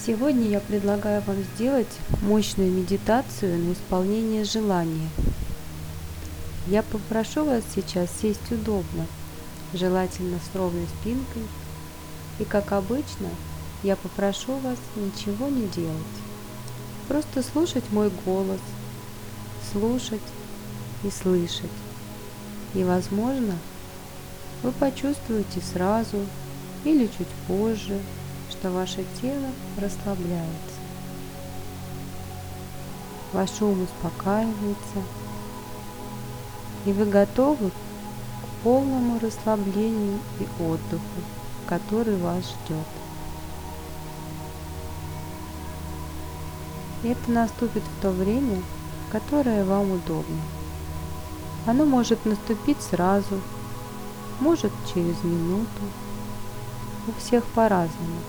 Сегодня я предлагаю вам сделать мощную медитацию на исполнение желания. Я попрошу вас сейчас сесть удобно, желательно с ровной спинкой, и, как обычно, я попрошу вас ничего не делать. Просто слушать мой голос, слушать и слышать. И, возможно, вы почувствуете сразу или чуть позже, что ваше тело расслабляется. Ваш ум успокаивается, и вы готовы к полному расслаблению и отдыху, который вас ждет. Это наступит в то время, которое вам удобно. Оно может наступить сразу, может через минуту, у всех по-разному.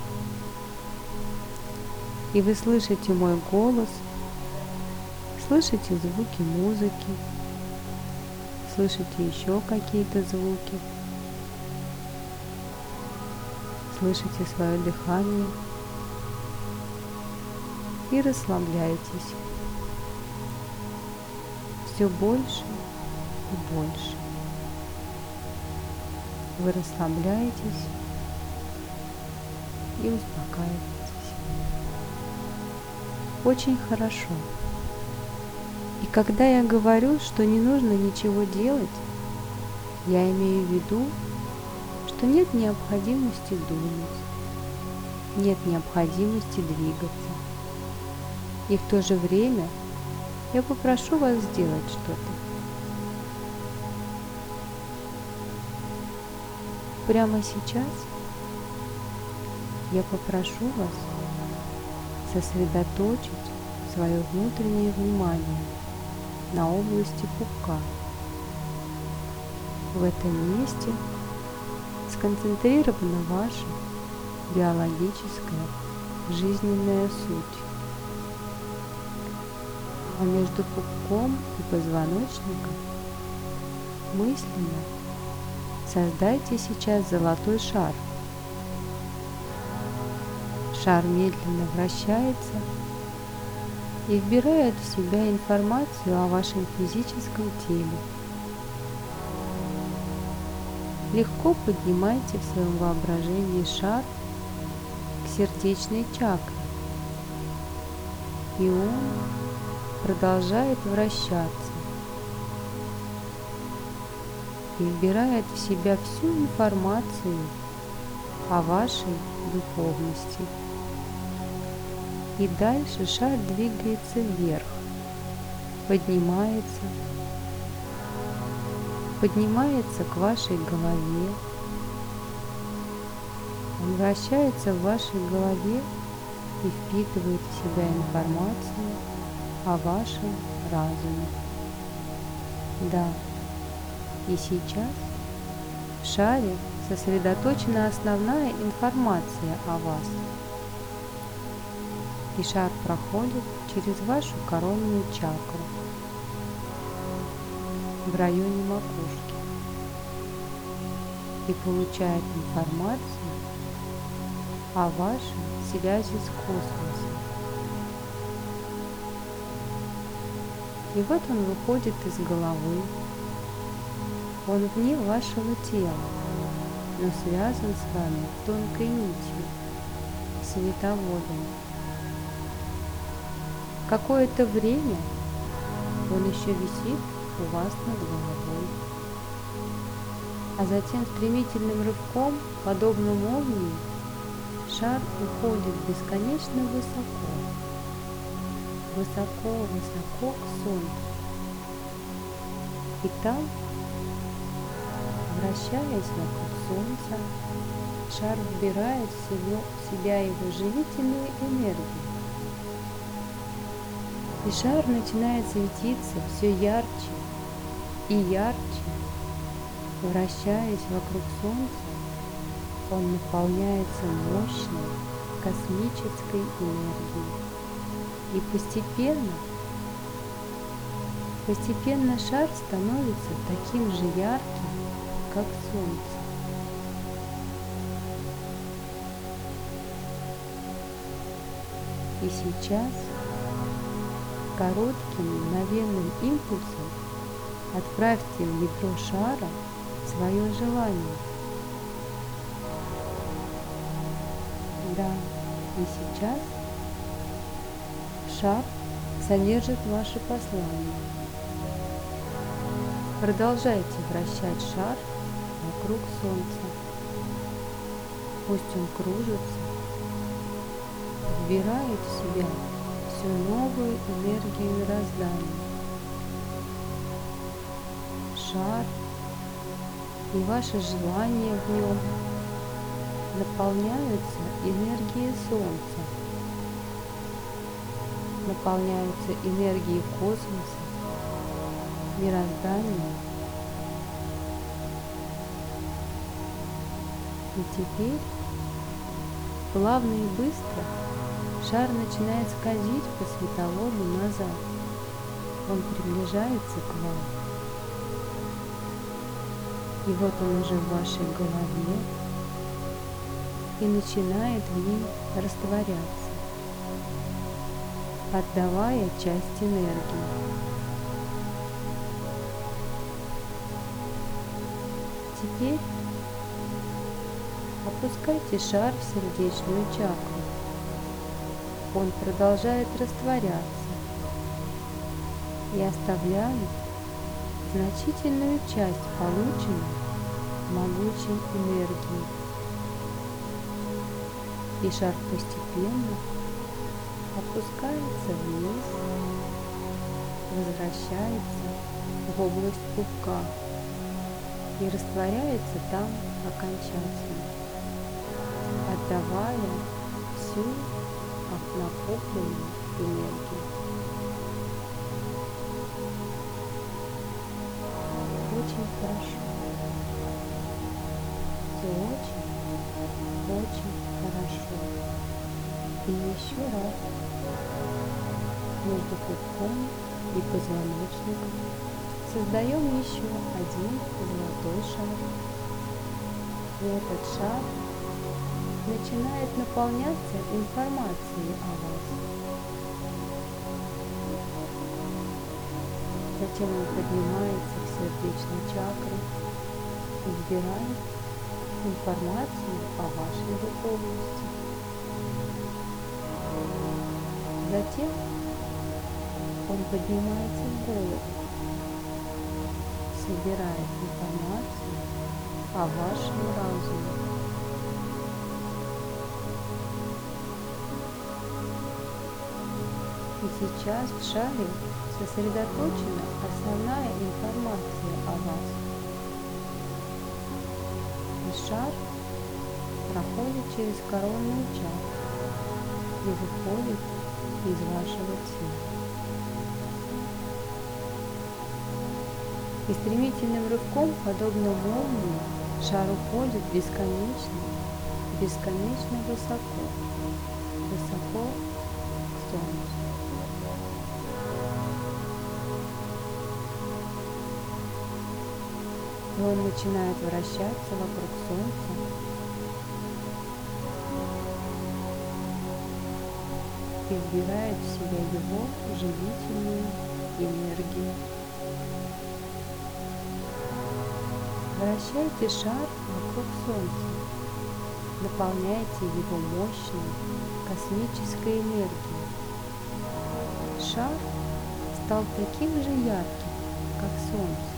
И вы слышите мой голос, слышите звуки музыки, слышите еще какие-то звуки, слышите свое дыхание и расслабляетесь все больше и больше. Вы расслабляетесь и успокаиваетесь. Очень хорошо. И когда я говорю, что не нужно ничего делать, я имею в виду, что нет необходимости думать, нет необходимости двигаться. И в то же время я попрошу вас сделать что-то. Прямо сейчас я попрошу вас сосредоточить свое внутреннее внимание на области пупка. В этом месте сконцентрирована ваша биологическая жизненная суть. А между пупком и позвоночником мысленно создайте сейчас золотой шар. Шар медленно вращается и вбирает в себя информацию о вашем физическом теле. Легко поднимайте в своем воображении шар к сердечной чакре, и он продолжает вращаться и вбирает в себя всю информацию о вашей духовности. И дальше шар двигается вверх, поднимается к вашей голове. Он вращается в вашей голове и впитывает в себя информацию о вашем разуме. Да, и сейчас в шаре сосредоточена основная информация о вас. И шар проходит через вашу коронную чакру в районе макушки и получает информацию о вашей связи с космосом. И вот он выходит из головы. Он вне вашего тела, но связан с вами тонкой нитью, световодом. Какое-то время он еще висит у вас над головой, а затем стремительным рывком, подобно молнии, шар уходит бесконечно высоко, высоко-высоко к Солнцу. И там, вращаясь вокруг Солнца, шар вбирает в себя его живительную энергию. И шар начинает светиться все ярче и ярче. Вращаясь вокруг Солнца, он наполняется мощной космической энергией. И постепенно шар становится таким же ярким, как Солнце. И сейчас коротким мгновенным импульсом отправьте в ядро шара свое желание. Да, и сейчас шар содержит ваше послание. Продолжайте вращать шар вокруг Солнца. Пусть он кружится, вбирает в себя всю новую энергию мироздания. Шар и ваше желание в нем наполняются энергией Солнца, наполняются энергией космоса, мироздания. И теперь плавно и быстро шар начинает скользить по световоду назад. Он приближается к вам. И вот он уже в вашей голове и начинает в ней растворяться, отдавая часть энергии. Теперь опускайте шар в сердечную чакру. Он продолжает растворяться и оставляет значительную часть полученной могучей энергии. И шар постепенно опускается вниз, возвращается в область пупка и растворяется там окончательно, отдавая всю накопленную энергию. Очень хорошо. Все очень хорошо. И еще раз между пупком и позвоночником создаем еще один золотой шар. И этот шар начинает наполняться информацией о вас. Затем он поднимается в сердечную чакру и вбирает информацию о вашей духовности. Затем он поднимается в голову, собирает информацию о вашем разуме. И сейчас в шаре сосредоточена основная информация о вас. И шар проходит через коронную чакру и выходит из вашего тела. И стремительным рывком, подобно молнии, шар уходит бесконечно высоко к Солнцу. И он начинает вращаться вокруг Солнца, и вбирает в себя его живительную энергию. Вращайте шар вокруг Солнца, наполняйте его мощной космической энергией. Шар стал таким же ярким, как Солнце.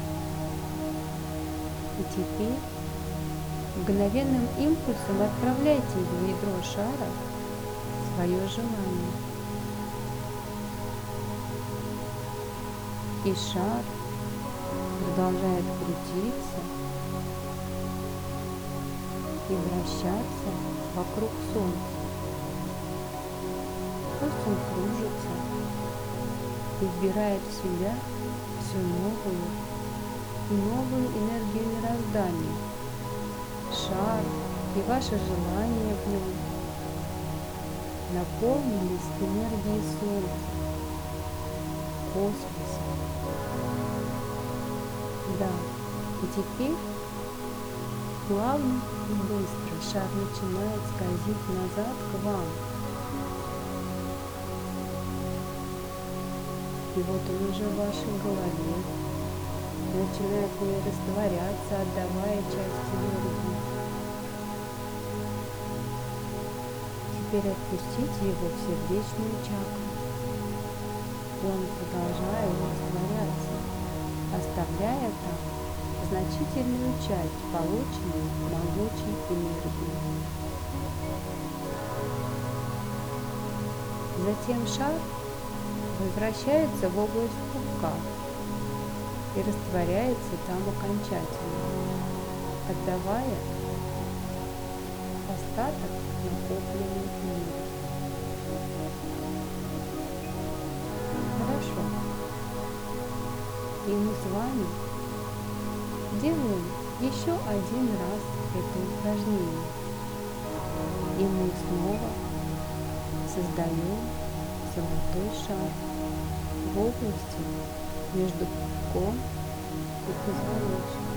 И теперь мгновенным импульсом отправляйте в ядро шара свое желание. И шар продолжает крутиться и вращаться вокруг Солнца. Пусть он кружится и вбирает в себя всю новую энергию мироздания. Шар и ваше желание в нем наполнились энергией Солнца, космоса. Да, и теперь плавно и быстро шар начинает скользить назад к вам. И вот он уже в вашей голове начинает в ней растворяться, отдавая часть энергии. Теперь отпустите его в сердечную чакру. И он продолжает растворяться, оставляя там значительную часть полученной могучей энергии. Затем шар возвращается в область пупка и растворяется там окончательно, отдавая остаток накопленной энергии. Хорошо. И мы с вами делаем еще один раз это упражнение. И мы снова создаем золотой шар в области между пупком и позвоночником.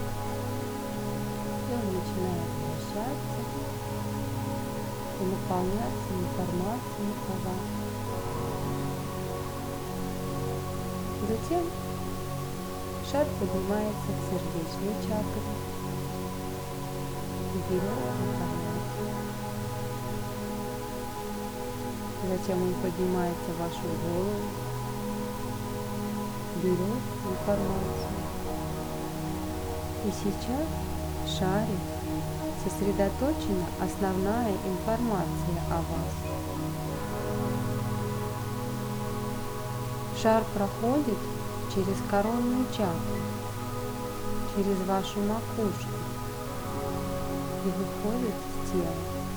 И он начинает вращаться и наполняться информацией о вас. Затем шар поднимается к сердечной чакре и берет информацию. Затем он поднимается в вашу голову, берет информацию. И сейчас в шаре сосредоточена основная информация о вас. Шар проходит через коронную чакру, через вашу макушку и выходит из тела.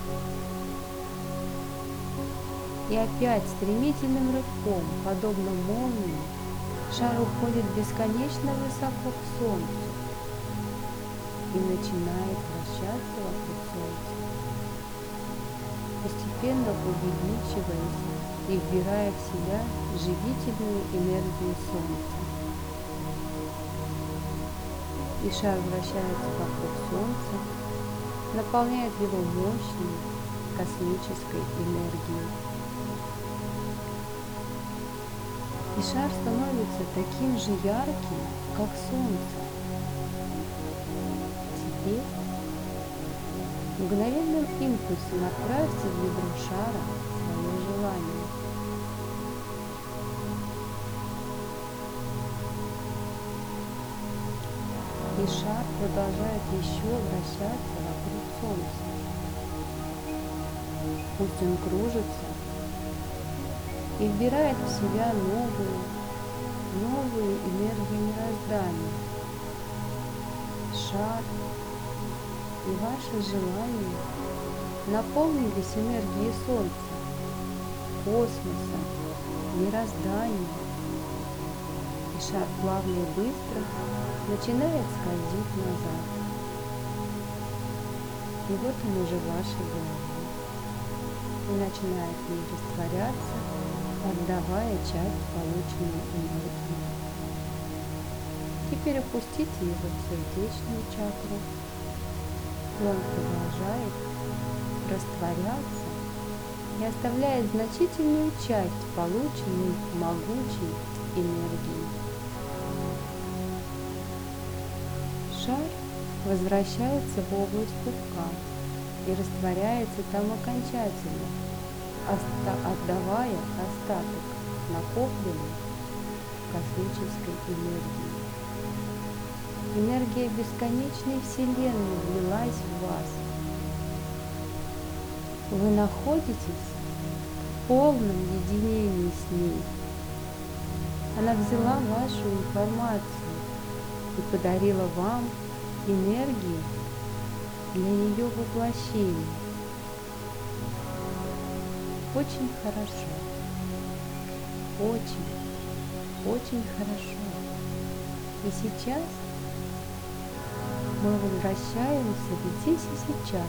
И опять стремительным рывком, подобно молнии, шар уходит бесконечно высоко к Солнцу и начинает вращаться вокруг Солнца, постепенно увеличиваясь и вбирая в себя живительную энергию Солнца. И шар вращается вокруг Солнца, наполняет его мощной космической энергией. И шар становится таким же ярким, как Солнце. Теперь мгновенным импульсом отправьте в ядро шара свое желание. И шар продолжает еще вращаться вокруг Солнца. Пусть он кружится и вбирает в себя новую энергию мироздания. Шар и ваше желание наполнились энергией Солнца, космоса, мироздания. И шар плавно и быстро начинает скользить назад. И вот он уже в вашей голове. И начинает в ней растворяться, отдавая часть полученной энергии. Теперь опустите его в сердечную чакру. И он продолжает растворяться и оставляет значительную часть полученной могучей энергии. Шар возвращается в область пупка и растворяется там окончательно, отдавая остаток накопленной космической энергии. Энергия бесконечной Вселенной влилась в вас. Вы находитесь в полном единении с ней. Она взяла вашу информацию и подарила вам энергию для ее воплощения. Очень хорошо. Очень хорошо. И сейчас мы возвращаемся здесь и сейчас.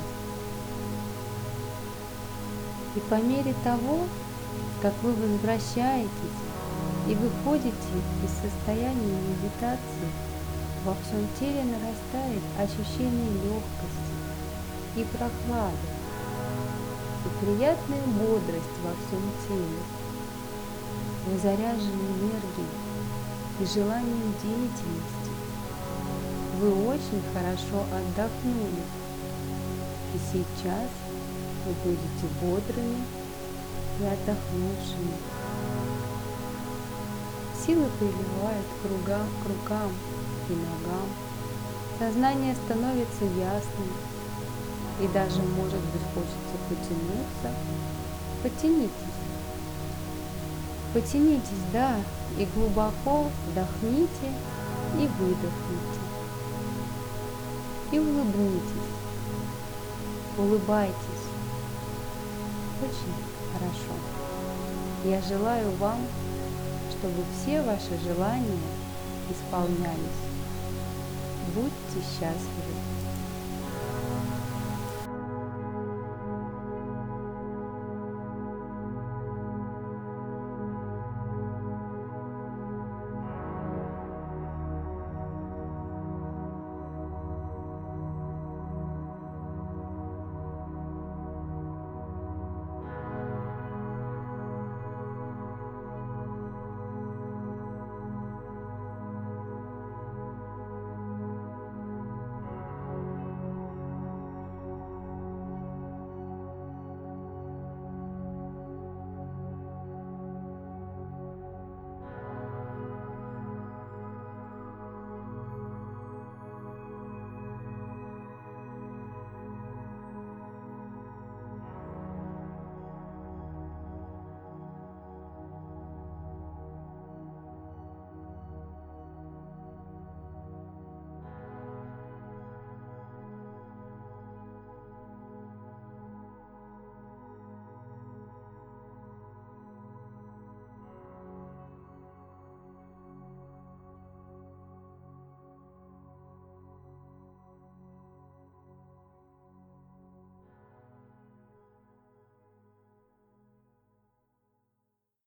И по мере того, как вы возвращаетесь и выходите из состояния медитации, во всем теле нарастает ощущение легкости и прохлады, и приятная бодрость во всем теле. Вы заряжены энергией и желанием деятельности. Вы очень хорошо отдохнули. И сейчас вы будете бодрыми и отдохнувшими. Силы приливают к рукам и ногам. Сознание становится ясным. И даже, может быть, хочется потянуться. Потянитесь. Потянитесь, да, и глубоко вдохните и выдохните. И улыбнитесь. Улыбайтесь. Очень хорошо. Я желаю вам, чтобы все ваши желания исполнялись. Будьте счастливы.